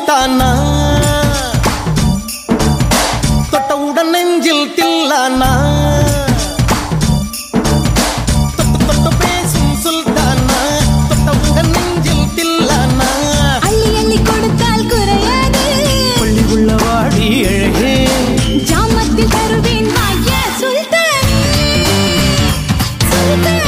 சுல்தானா தொட்டவுடன் நெஞ்சில் தில்லானா தொட்டு தொட்டு பேசும் சுல்தானா தொட்டவுடன் நெஞ்சில் தில்லானா அள்ளி அள்ளி கொடுத்தால் குறையாது பள்ளி உள்ள வாடி அழகே ஜாமத்தில் தருவேன் வாயா சுல்தானே சுல்தானே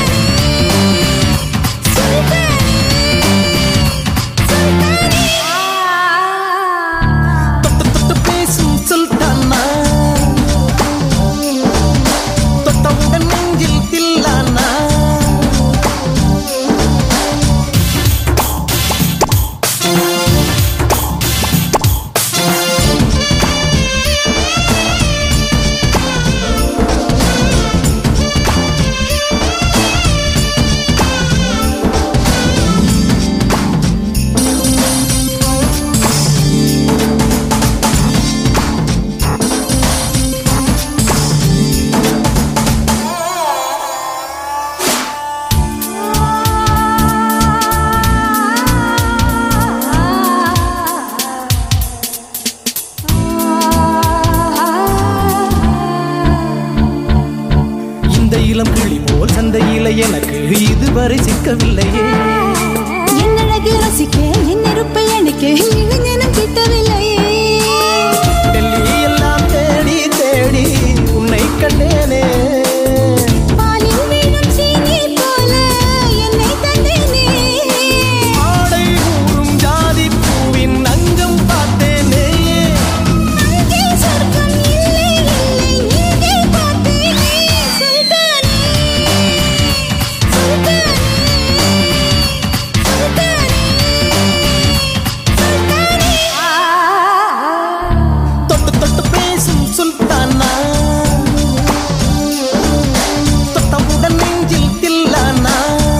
இளம் கிளி போல் சந்தையில எனக்கு இதுவரை சிக்கவில்லையே என் அழகு ரசிக்க என் நெருப்பை அணைக்க இளைஞனும் கிட்டவில்லையே டெல்லி எல்லாம் தேடி தேடி உன்னை கண்டேனே பாலில் வீணும் சீனி போல என்னை தந்தேனே ஆடை ஊறும் ஜாதி பூவின் அங்கம் பார்த்தேனே அங்கே சொர்க்கம் இல்லை இல்லை இங்கே பார்த்தேனே சுல்தானே சுல்தானே சுல்தானே தொட்டு தொட்டு பேசும் சுல்தானா தொட்டவுடன் நெஞ்சில் தில்லானா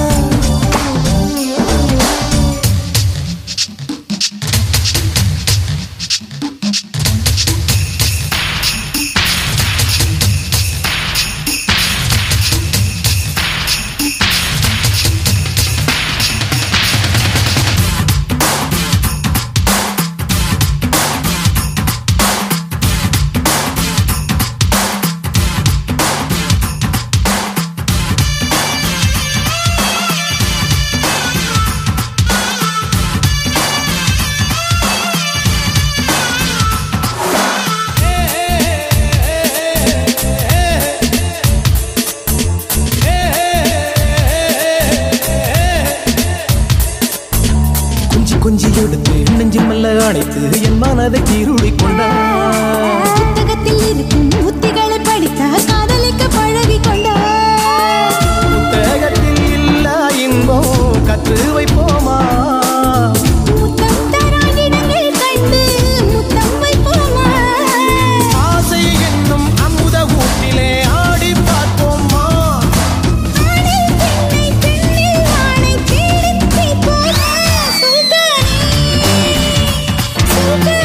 கொஞ்சி எடுத்து நெஞ்சு மெல்ல அணைத்து என் மனதை கீருளி கொண்டார் புத்தகத்தில் இருக்கும் புத்திகளை படித்தால் காதலிக்க பழகி கொண்டார் புத்தகத்தில் இல்லா இன்பம் கற்று வைப்போமா முத்தம் தரானிடங்கள் கண்டு முத்தம் வைப்போமா ஆசை என்னும் அமுத ஊட்டிலே ஆடி பார்ப்போமா ஆணில் பெண்ணை பெண்ணில் ஆணை தேடித் தீர்ப்போமா சுல்தானே சுல்தானே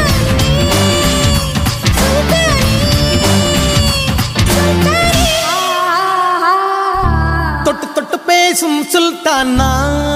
சுல்தானே தொட்டு தொட்டு பேசும் சுல்தானா